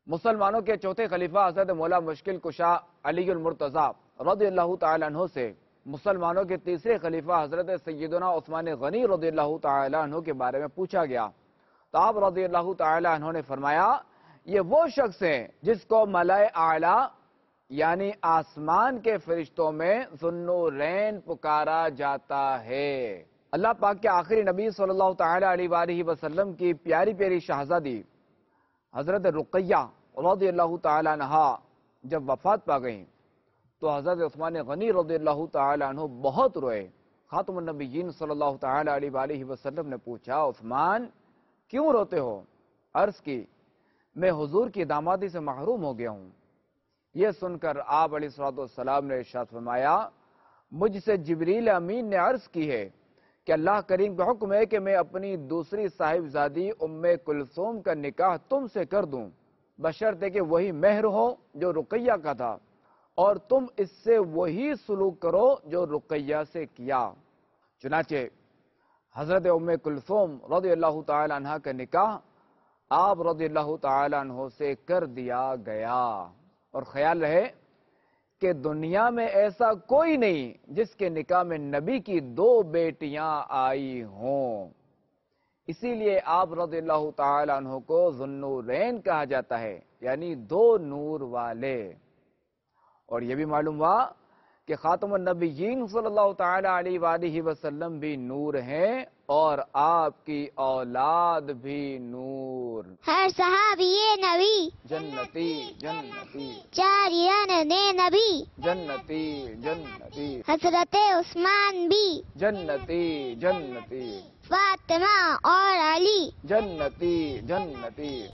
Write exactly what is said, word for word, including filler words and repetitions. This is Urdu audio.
مسلمانوں کے چوتھے خلیفہ حضرت مولا مشکل کشا علی المرتضیٰ رضی اللہ تعالیٰ عنہ سے مسلمانوں کے تیسرے خلیفہ حضرت سیدنا عثمان غنی رضی اللہ تعالیٰ عنہ کے بارے میں پوچھا گیا تو آپ رضی اللہ تعالیٰ عنہ نے فرمایا، یہ وہ شخص ہے جس کو ملائے اعلیٰ یعنی آسمان کے فرشتوں میں ذوالنورین پکارا جاتا ہے۔ اللہ پاک کے آخری نبی صلی اللہ تعالیٰ علیہ وآلہ وسلم کی پیاری پیاری شہزادی حضرت رقیہ رضی اللہ تعالیٰ عنہ جب وفات پا گئیں تو حضرت عثمان غنی رضی اللہ تعالیٰ عنہ بہت روئے۔ خاتم النبیین صلی اللہ تعالیٰ علیہ وآلہ وسلم نے پوچھا، عثمان کیوں روتے ہو؟ عرض کی، میں حضور کی دامادی سے محروم ہو گیا ہوں۔ یہ سن کر آپ علیہ السلام نے ارشاد فرمایا، مجھ سے جبریل امین نے عرض کی ہے کہ اللہ کریم کا حکم ہے کہ میں اپنی دوسری صاحبزادی ام کلثوم کا نکاح تم سے کر دوں، بشرطے کہ وہی مہر ہو جو رقیہ کا تھا، اور تم اس سے وہی سلوک کرو جو رقیہ سے کیا۔ چنانچہ حضرت ام کلثوم رضی اللہ تعالی عنہ کا نکاح آپ رضی اللہ تعالی عنہ سے کر دیا گیا۔ اور خیال رہے کہ دنیا میں ایسا کوئی نہیں جس کے نکاح میں نبی کی دو بیٹیاں آئی ہوں، اسی لیے آپ رضی اللہ تعالی عنہ کو ذوالنورین کہا جاتا ہے، یعنی دو نور والے۔ اور یہ بھی معلوم ہوا کہ خاتم النبیین صلی اللہ تعالی علیہ وآلہ وسلم بھی نور ہیں اور آپ کی اولاد بھی نور۔ ہر صحابی نبی جنتی جنتی، جاریان نے نبی جنتی جنتی، حضرت عثمان بھی، جنتی جنتی، فاطمہ اور علی جنتی جنتی۔